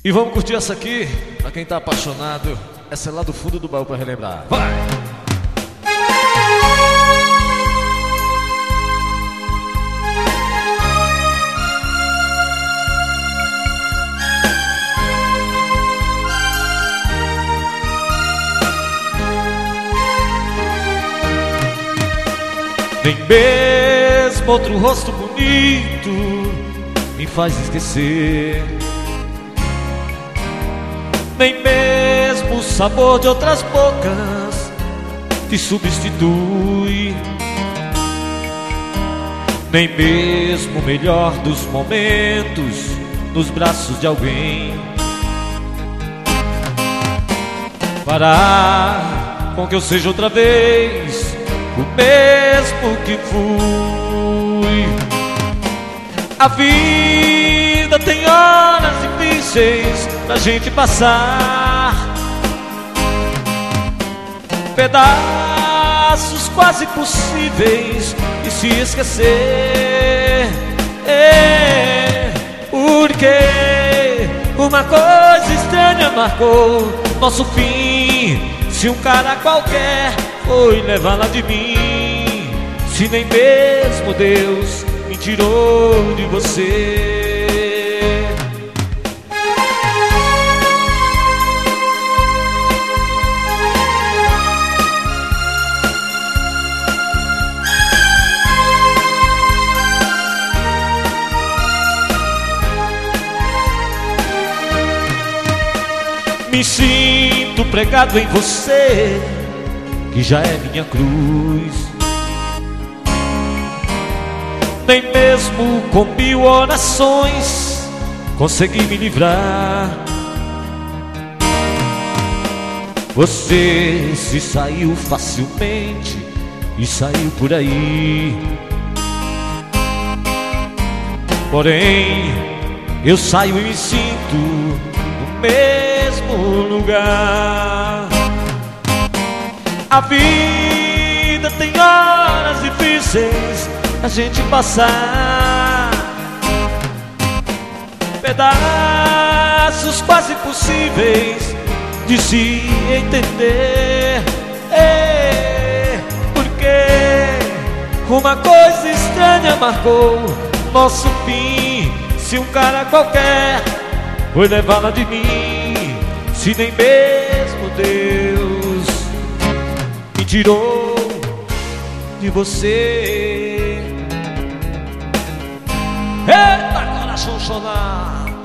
E vamos curtir essa aqui, pra quem tá apaixonado. Essa é lá do fundo do baú pra relembrar. Vai! Nem mesmo outro rosto bonito me faz esquecer, nem mesmo o sabor de outras bocas te substitui, nem mesmo o melhor dos momentos nos braços de alguém. Parar com que eu seja outra vez o mesmo que fui. A vida tem horas difíceis pra gente passar, pedaços quase impossíveis de se esquecer. Porque uma coisa estranha marcou nosso fim. Se um cara qualquer foi levá-la de mim, se nem mesmo Deus me tirou de você. Me sinto pregado em você, que já é minha cruz. Nem mesmo com 1000 orações consegui me livrar. Você se saiu facilmente e saiu por aí. Porém, eu saio e me sinto no mesmo lugar. A vida tem horas difíceis a gente passar, pedaços quase impossíveis de se entender. Porque uma coisa estranha marcou nosso fim. Se um cara qualquer foi levá-la de mim, se nem mesmo Deus me tirou de você. Eita, coração sonar!